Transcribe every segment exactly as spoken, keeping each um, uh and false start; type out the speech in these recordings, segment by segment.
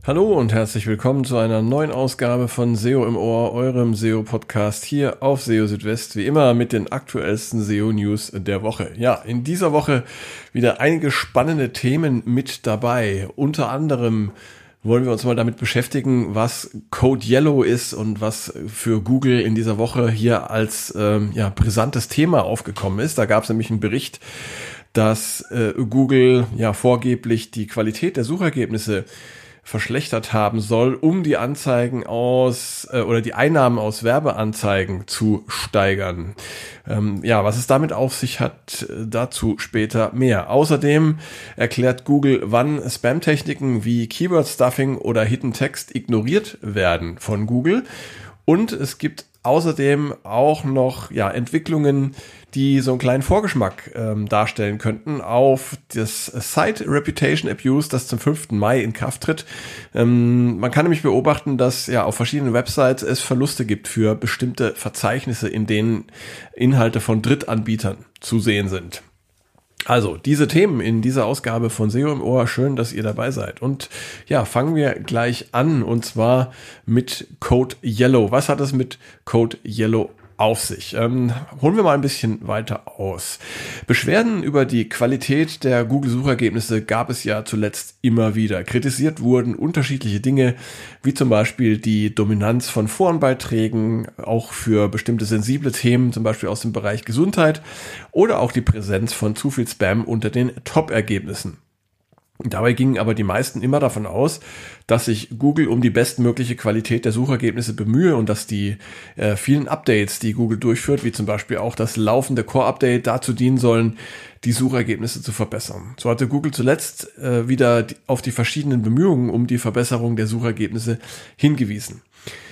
Hallo und herzlich willkommen zu einer neuen Ausgabe von S E O im Ohr, eurem S E O-Podcast hier auf S E O Südwest, wie immer mit den aktuellsten S E O-News der Woche. Ja, in dieser Woche wieder einige spannende Themen mit dabei. Unter anderem wollen wir uns mal damit beschäftigen, was Code Yellow ist und was für Google in dieser Woche hier als ähm, ja, brisantes Thema aufgekommen ist. Da gab es nämlich einen Bericht, dass äh, Google ja vorgeblich die Qualität der Suchergebnisse verschlechtert haben soll, um die Anzeigen aus äh, oder die Einnahmen aus Werbeanzeigen zu steigern. Ähm, ja, was es damit auf sich hat, äh, dazu später mehr. Außerdem erklärt Google, wann Spam-Techniken wie Keyword-Stuffing oder Hidden Text ignoriert werden von Google. Und es gibt außerdem auch noch ja, Entwicklungen, die so einen kleinen Vorgeschmack ähm, darstellen könnten auf das Site Reputation Abuse, das zum fünften Mai in Kraft tritt. Ähm, man kann nämlich beobachten, dass ja auf verschiedenen Websites es Verluste gibt für bestimmte Verzeichnisse, in denen Inhalte von Drittanbietern zu sehen sind. Also, diese Themen in dieser Ausgabe von S E O im Ohr. Schön, dass ihr dabei seid. Und ja, fangen wir gleich an, und zwar mit Code Yellow. Was hat es mit Code Yellow auf sich? Ähm, holen wir mal ein bisschen weiter aus. Beschwerden über die Qualität der Google-Suchergebnisse gab es ja zuletzt immer wieder. Kritisiert wurden unterschiedliche Dinge, wie zum Beispiel die Dominanz von Forenbeiträgen, auch für bestimmte sensible Themen, zum Beispiel aus dem Bereich Gesundheit, oder auch die Präsenz von zu viel Spam unter den Top-Ergebnissen. Dabei gingen aber die meisten immer davon aus, dass sich Google um die bestmögliche Qualität der Suchergebnisse bemühe und dass die äh, vielen Updates, die Google durchführt, wie zum Beispiel auch das laufende Core-Update, dazu dienen sollen, die Suchergebnisse zu verbessern. So hatte Google zuletzt äh, wieder die, auf die verschiedenen Bemühungen um die Verbesserung der Suchergebnisse hingewiesen.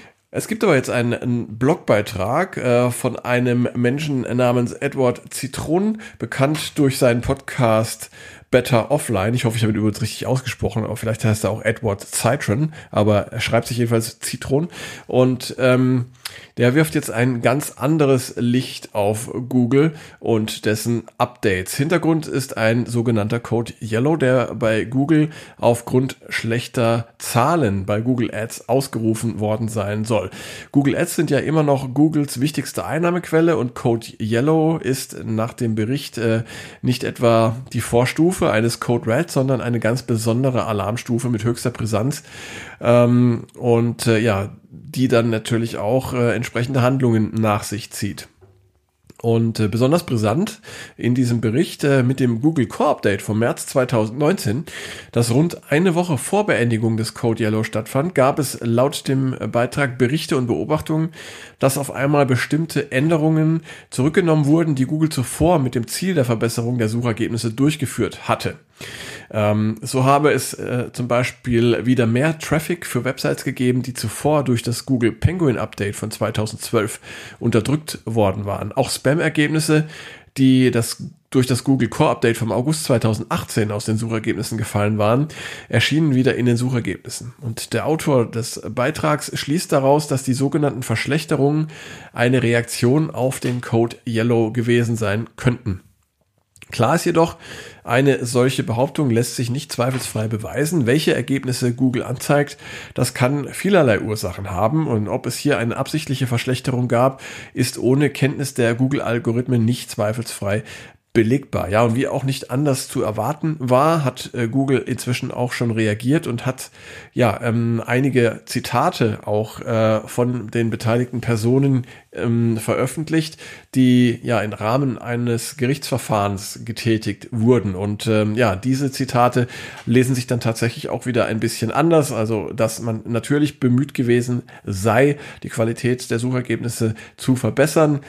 Es gibt aber jetzt einen, einen Blogbeitrag äh, von einem Menschen namens Edward Citron, bekannt durch seinen Podcast Better Offline. Ich hoffe, ich habe ihn übrigens richtig ausgesprochen, aber vielleicht heißt er auch Edward Citron, aber er schreibt sich jedenfalls Citron. Und ähm, der wirft jetzt ein ganz anderes Licht auf Google und dessen Updates. Hintergrund ist ein sogenannter Code Yellow, der bei Google aufgrund schlechter Zahlen bei Google Ads ausgerufen worden sein soll. Google Ads sind ja immer noch Googles wichtigste Einnahmequelle, und Code Yellow ist nach dem Bericht äh, nicht etwa die Vorstufe eines Code Red, sondern eine ganz besondere Alarmstufe mit höchster Brisanz ähm, und äh, ja, die dann natürlich auch äh, entsprechende Handlungen nach sich zieht. Und äh, besonders brisant in diesem Bericht äh, mit dem Google Core Update vom März zweitausendneunzehn, das rund eine Woche vor Beendigung des Code Yellow stattfand, gab es laut dem Beitrag Berichte und Beobachtungen, dass auf einmal bestimmte Änderungen zurückgenommen wurden, die Google zuvor mit dem Ziel der Verbesserung der Suchergebnisse durchgeführt hatte. Ähm, so habe es äh, zum Beispiel wieder mehr Traffic für Websites gegeben, die zuvor durch das Google Penguin Update von zweitausendzwölf unterdrückt worden waren. Auch Spam-Ergebnisse, die das durch das Google Core Update vom August zweitausendachtzehn aus den Suchergebnissen gefallen waren, erschienen wieder in den Suchergebnissen. Und der Autor des Beitrags schließt daraus, dass die sogenannten Verschlechterungen eine Reaktion auf den Code Yellow gewesen sein könnten. Klar ist jedoch, eine solche Behauptung lässt sich nicht zweifelsfrei beweisen. Welche Ergebnisse Google anzeigt, das kann vielerlei Ursachen haben, und ob es hier eine absichtliche Verschlechterung gab, ist ohne Kenntnis der Google-Algorithmen nicht zweifelsfrei belegbar. Ja, und wie auch nicht anders zu erwarten war, hat äh, Google inzwischen auch schon reagiert und hat ja ähm, einige Zitate auch äh, von den beteiligten Personen ähm, veröffentlicht, die ja im Rahmen eines Gerichtsverfahrens getätigt wurden. Und ähm, ja, diese Zitate lesen sich dann tatsächlich auch wieder ein bisschen anders. Also, dass man natürlich bemüht gewesen sei, die Qualität der Suchergebnisse zu verbessern,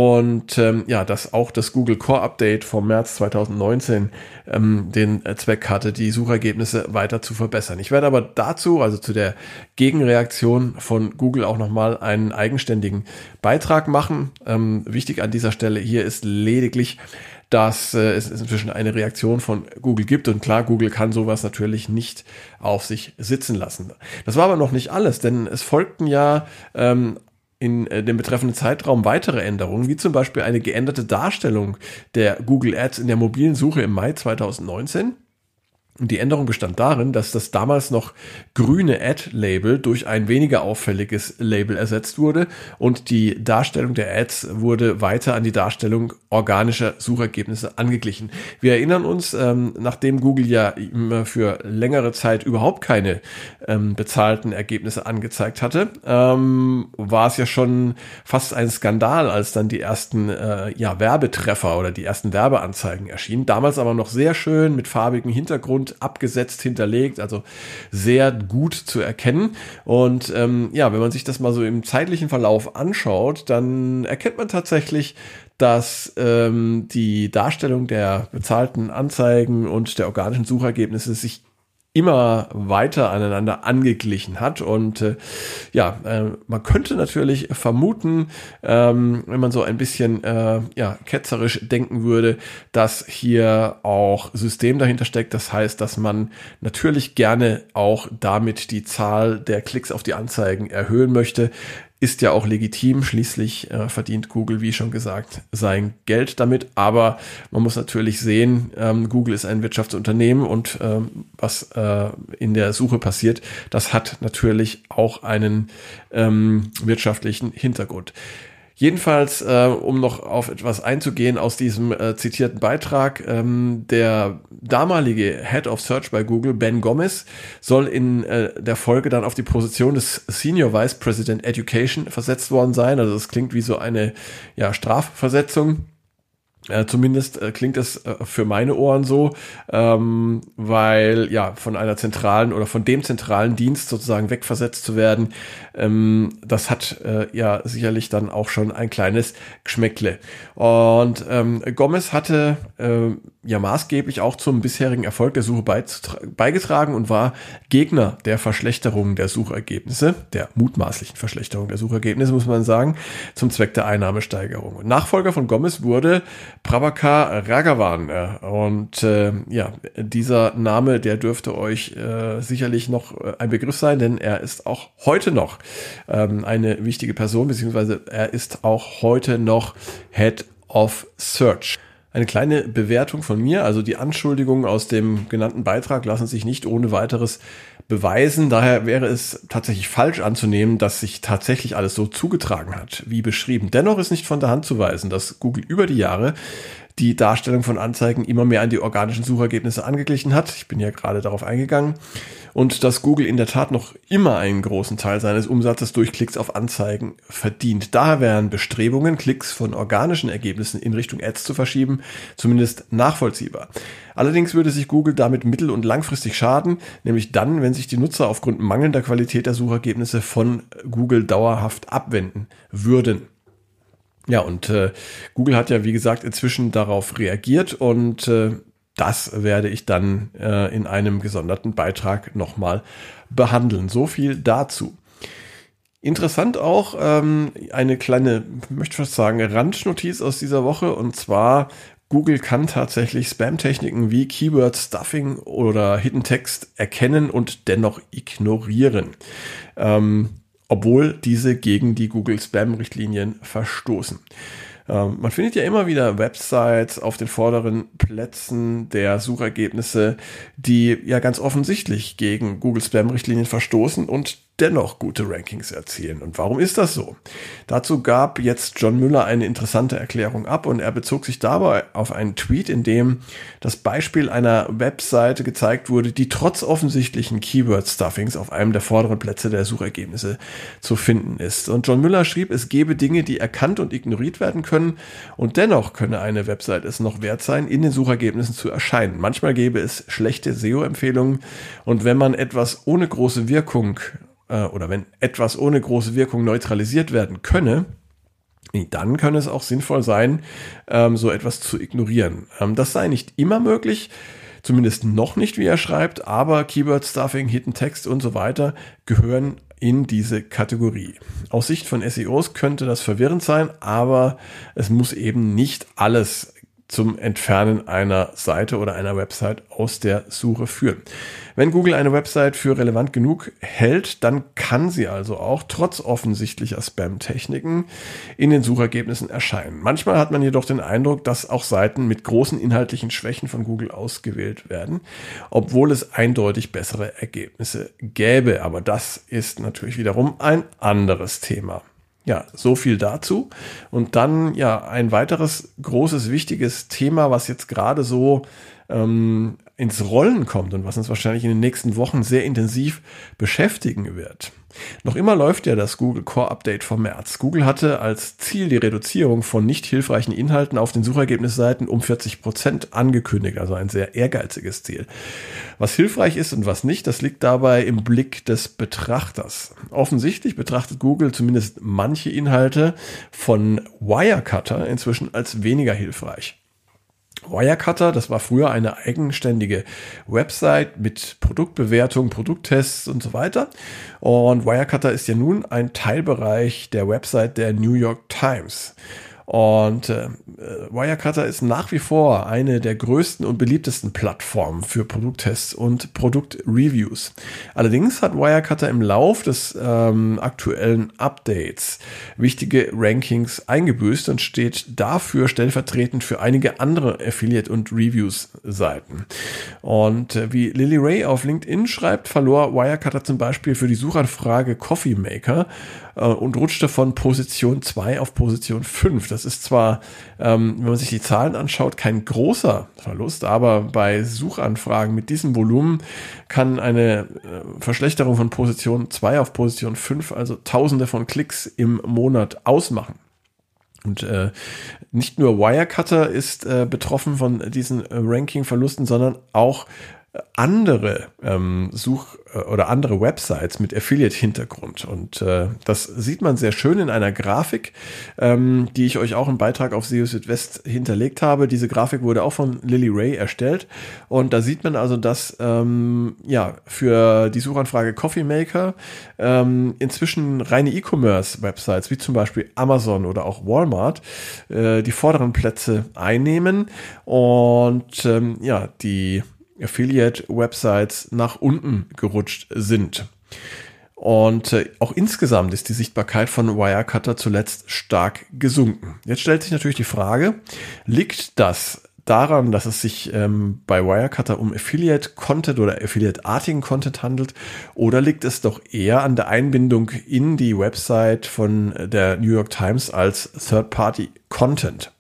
und ähm, ja, dass auch das Google Core Update vom März zweitausendneunzehn ähm, den Zweck hatte, die Suchergebnisse weiter zu verbessern. Ich werde aber dazu, also zu der Gegenreaktion von Google, auch nochmal einen eigenständigen Beitrag machen. Ähm, wichtig an dieser Stelle hier ist lediglich, dass äh, es inzwischen eine Reaktion von Google gibt, und klar, Google kann sowas natürlich nicht auf sich sitzen lassen. Das war aber noch nicht alles, denn es folgten ja ähm, in dem betreffenden Zeitraum weitere Änderungen, wie zum Beispiel eine geänderte Darstellung der Google Ads in der mobilen Suche im Mai zweitausendneunzehn. Und die Änderung bestand darin, dass das damals noch grüne Ad-Label durch ein weniger auffälliges Label ersetzt wurde und die Darstellung der Ads wurde weiter an die Darstellung organischer Suchergebnisse angeglichen. Wir erinnern uns, ähm, nachdem Google ja für längere Zeit überhaupt keine ähm, bezahlten Ergebnisse angezeigt hatte, ähm, war es ja schon fast ein Skandal, als dann die ersten äh, ja, Werbetreffer oder die ersten Werbeanzeigen erschienen. Damals aber noch sehr schön mit farbigem Hintergrund abgesetzt, hinterlegt, also sehr gut zu erkennen. Und ähm, ja, wenn man sich das mal so im zeitlichen Verlauf anschaut, dann erkennt man tatsächlich, dass ähm, die Darstellung der bezahlten Anzeigen und der organischen Suchergebnisse sich immer weiter aneinander angeglichen hat. Und äh, ja, äh, man könnte natürlich vermuten, ähm, wenn man so ein bisschen äh, ja, ketzerisch denken würde, dass hier auch System dahinter steckt. Das heißt, dass man natürlich gerne auch damit die Zahl der Klicks auf die Anzeigen erhöhen möchte. Ist ja auch legitim, schließlich äh, verdient Google, wie schon gesagt, sein Geld damit, aber man muss natürlich sehen, ähm, Google ist ein Wirtschaftsunternehmen und ähm, was äh, in der Suche passiert, das hat natürlich auch einen ähm, wirtschaftlichen Hintergrund. Jedenfalls, äh, um noch auf etwas einzugehen aus diesem äh, zitierten Beitrag, ähm, der damalige Head of Search bei Google, Ben Gomez, soll in äh, der Folge dann auf die Position des Senior Vice President Education versetzt worden sein. Also das klingt wie so eine ja, Strafversetzung. Äh, zumindest äh, klingt es äh, für meine Ohren so, ähm, weil ja von einer zentralen oder von dem zentralen Dienst sozusagen wegversetzt zu werden, ähm, das hat äh, ja sicherlich dann auch schon ein kleines Geschmäckle. Und ähm, Gomez hatte äh, ja maßgeblich auch zum bisherigen Erfolg der Suche beigetragen und war Gegner der Verschlechterung der Suchergebnisse, der mutmaßlichen Verschlechterung der Suchergebnisse, muss man sagen, zum Zweck der Einnahmesteigerung. Und Nachfolger von Gomez wurde Prabhakar Raghavan. Und äh, ja, dieser Name, der dürfte euch äh, sicherlich noch ein Begriff sein, denn er ist auch heute noch ähm, eine wichtige Person, beziehungsweise er ist auch heute noch Head of Search. Eine kleine Bewertung von mir, also die Anschuldigungen aus dem genannten Beitrag lassen sich nicht ohne weiteres beweisen. Daher wäre es tatsächlich falsch anzunehmen, dass sich tatsächlich alles so zugetragen hat, wie beschrieben. Dennoch ist nicht von der Hand zu weisen, dass Google über die Jahre die Darstellung von Anzeigen immer mehr an die organischen Suchergebnisse angeglichen hat. Ich bin ja gerade darauf eingegangen. Und dass Google in der Tat noch immer einen großen Teil seines Umsatzes durch Klicks auf Anzeigen verdient. Daher wären Bestrebungen, Klicks von organischen Ergebnissen in Richtung Ads zu verschieben, zumindest nachvollziehbar. Allerdings würde sich Google damit mittel- und langfristig schaden, nämlich dann, wenn sich die Nutzer aufgrund mangelnder Qualität der Suchergebnisse von Google dauerhaft abwenden würden. Ja, und äh, Google hat ja, wie gesagt, inzwischen darauf reagiert und äh, das werde ich dann äh, in einem gesonderten Beitrag nochmal behandeln. So viel dazu. Interessant auch ähm, eine kleine, möchte ich fast sagen, Randnotiz aus dieser Woche, und zwar Google kann tatsächlich Spam-Techniken wie Keyword Stuffing oder Hidden Text erkennen und dennoch ignorieren. Ähm, obwohl diese gegen die Google-Spam-Richtlinien verstoßen. Ähm, man findet ja immer wieder Websites auf den vorderen Plätzen der Suchergebnisse, die ja ganz offensichtlich gegen Google-Spam-Richtlinien verstoßen und dennoch gute Rankings erzielen. Und warum ist das so? Dazu gab jetzt John Müller eine interessante Erklärung ab und er bezog sich dabei auf einen Tweet, in dem das Beispiel einer Webseite gezeigt wurde, die trotz offensichtlichen Keyword-Stuffings auf einem der vorderen Plätze der Suchergebnisse zu finden ist. Und John Müller schrieb, es gebe Dinge, die erkannt und ignoriert werden können und dennoch könne eine Website es noch wert sein, in den Suchergebnissen zu erscheinen. Manchmal gäbe es schlechte S E O-Empfehlungen und wenn man etwas ohne große Wirkung oder wenn etwas ohne große Wirkung neutralisiert werden könne, dann könne es auch sinnvoll sein, so etwas zu ignorieren. Das sei nicht immer möglich, zumindest noch nicht, wie er schreibt, aber Keyword Stuffing, Hidden Text und so weiter gehören in diese Kategorie. Aus Sicht von S E Os könnte das verwirrend sein, aber es muss eben nicht alles zum Entfernen einer Seite oder einer Website aus der Suche führen. Wenn Google eine Website für relevant genug hält, dann kann sie also auch trotz offensichtlicher Spam-Techniken in den Suchergebnissen erscheinen. Manchmal hat man jedoch den Eindruck, dass auch Seiten mit großen inhaltlichen Schwächen von Google ausgewählt werden, obwohl es eindeutig bessere Ergebnisse gäbe. Aber das ist natürlich wiederum ein anderes Thema. Ja, so viel dazu. Und dann ja ein weiteres großes, wichtiges Thema, was jetzt gerade so ähm, ins Rollen kommt und was uns wahrscheinlich in den nächsten Wochen sehr intensiv beschäftigen wird. Noch immer läuft ja das Google Core Update vom März. Google hatte als Ziel die Reduzierung von nicht hilfreichen Inhalten auf den Suchergebnisseiten um vierzig Prozent angekündigt, also ein sehr ehrgeiziges Ziel. Was hilfreich ist und was nicht, das liegt dabei im Blick des Betrachters. Offensichtlich betrachtet Google zumindest manche Inhalte von Wirecutter inzwischen als weniger hilfreich. Wirecutter, das war früher eine eigenständige Website mit Produktbewertung, Produkttests und so weiter. Und Wirecutter ist ja nun ein Teilbereich der Website der New York Times. Und äh, Wirecutter ist nach wie vor eine der größten und beliebtesten Plattformen für Produkttests und Produktreviews. Allerdings hat Wirecutter im Lauf des ähm, aktuellen Updates wichtige Rankings eingebüßt und steht dafür stellvertretend für einige andere Affiliate- und Reviews-Seiten. Und äh, wie Lily Ray auf LinkedIn schreibt, verlor Wirecutter zum Beispiel für die Suchanfrage Coffee Maker äh, und rutschte von Position zwei auf Position fünf. Das ist zwar, ähm, wenn man sich die Zahlen anschaut, kein großer Verlust, aber bei Suchanfragen mit diesem Volumen kann eine äh, Verschlechterung von Position zwei auf Position fünf, also Tausende von Klicks im Monat ausmachen. Und äh, nicht nur Wirecutter ist äh, betroffen von diesen äh, Ranking-Verlusten, sondern auch andere ähm, Such- oder andere Websites mit Affiliate-Hintergrund. Und äh, das sieht man sehr schön in einer Grafik, ähm, die ich euch auch im Beitrag auf S E O Südwest hinterlegt habe. Diese Grafik wurde auch von Lily Ray erstellt. Und da sieht man also, dass ähm, ja für die Suchanfrage Coffee Maker ähm, inzwischen reine E-Commerce-Websites, wie zum Beispiel Amazon oder auch Walmart, äh, die vorderen Plätze einnehmen. Und ähm, ja, die Affiliate-Websites nach unten gerutscht sind. Und äh, auch insgesamt ist die Sichtbarkeit von Wirecutter zuletzt stark gesunken. Jetzt stellt sich natürlich die Frage, liegt das daran, dass es sich ähm, bei Wirecutter um Affiliate-Content oder Affiliate-artigen Content handelt, oder liegt es doch eher an der Einbindung in die Website von der New York Times als Third-Party-Content?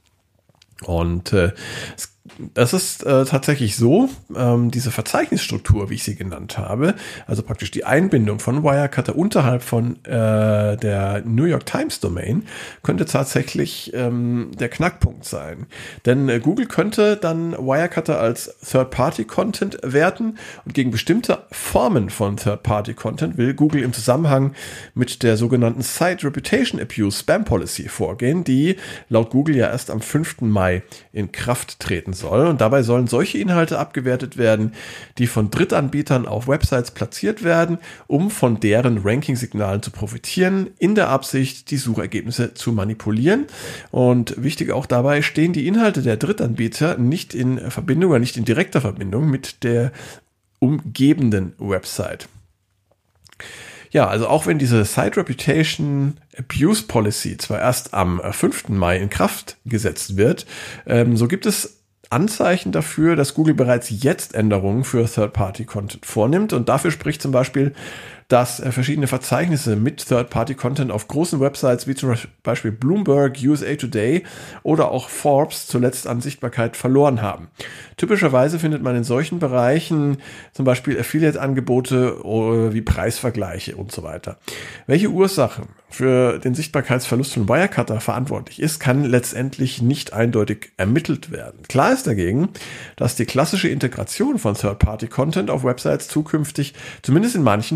Und äh, es Das ist äh, tatsächlich so, ähm, diese Verzeichnisstruktur, wie ich sie genannt habe, also praktisch die Einbindung von Wirecutter unterhalb von äh, der New York Times Domain, könnte tatsächlich ähm, der Knackpunkt sein. Denn äh, Google könnte dann Wirecutter als Third-Party-Content werten, und gegen bestimmte Formen von Third-Party-Content will Google im Zusammenhang mit der sogenannten Site Reputation Abuse Spam Policy vorgehen, die laut Google ja erst am fünften Mai in Kraft treten soll. Und dabei sollen solche Inhalte abgewertet werden, die von Drittanbietern auf Websites platziert werden, um von deren Ranking-Signalen zu profitieren, in der Absicht, die Suchergebnisse zu manipulieren. Und wichtig auch dabei, stehen die Inhalte der Drittanbieter nicht in Verbindung oder nicht in direkter Verbindung mit der umgebenden Website. Ja, also auch wenn diese Site Reputation Abuse Policy zwar erst am fünften Mai in Kraft gesetzt wird, ähm, so gibt es Anzeichen dafür, dass Google bereits jetzt Änderungen für Third-Party-Content vornimmt, und dafür spricht zum Beispiel, dass äh, verschiedene Verzeichnisse mit Third-Party-Content auf großen Websites wie zum Beispiel Bloomberg, U S A Today oder auch Forbes zuletzt an Sichtbarkeit verloren haben. Typischerweise findet man in solchen Bereichen zum Beispiel Affiliate-Angebote äh, wie Preisvergleiche und so weiter. Welche Ursachen für den Sichtbarkeitsverlust von Wirecutter verantwortlich ist, kann letztendlich nicht eindeutig ermittelt werden. Klar ist dagegen, dass die klassische Integration von Third-Party-Content auf Websites zukünftig zumindest in manchen Fällen zu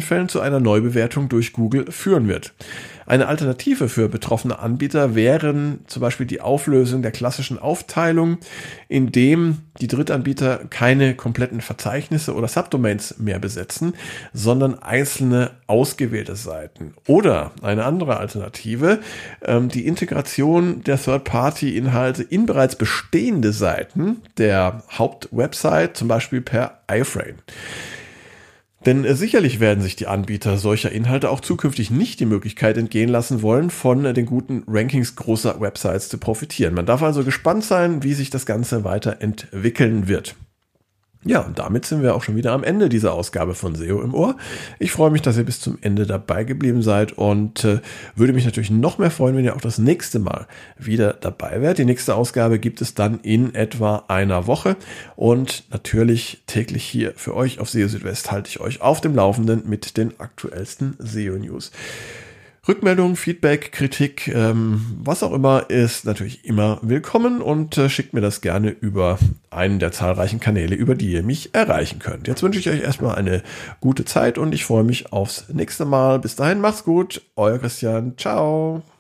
einer Neubewertung durch Google führen wird. Eine Alternative für betroffene Anbieter wären zum Beispiel die Auflösung der klassischen Aufteilung, in dem die Drittanbieter keine kompletten Verzeichnisse oder Subdomains mehr besetzen, sondern einzelne ausgewählte Seiten. Oder eine andere Alternative, die Integration der Third-Party-Inhalte in bereits bestehende Seiten der Hauptwebsite, zum Beispiel per iframe. Denn äh, sicherlich werden sich die Anbieter solcher Inhalte auch zukünftig nicht die Möglichkeit entgehen lassen wollen, von äh, den guten Rankings großer Websites zu profitieren. Man darf also gespannt sein, wie sich das Ganze weiterentwickeln wird. Ja, und damit sind wir auch schon wieder am Ende dieser Ausgabe von S E O im Ohr. Ich freue mich, dass ihr bis zum Ende dabei geblieben seid und äh, würde mich natürlich noch mehr freuen, wenn ihr auch das nächste Mal wieder dabei wärt. Die nächste Ausgabe gibt es dann in etwa einer Woche und natürlich täglich hier für euch auf S E O Südwest halte ich euch auf dem Laufenden mit den aktuellsten S E O-News. Rückmeldungen, Feedback, Kritik, ähm, was auch immer, ist natürlich immer willkommen und äh, schickt mir das gerne über einen der zahlreichen Kanäle, über die ihr mich erreichen könnt. Jetzt wünsche ich euch erstmal eine gute Zeit und ich freue mich aufs nächste Mal. Bis dahin, macht's gut, euer Christian, ciao.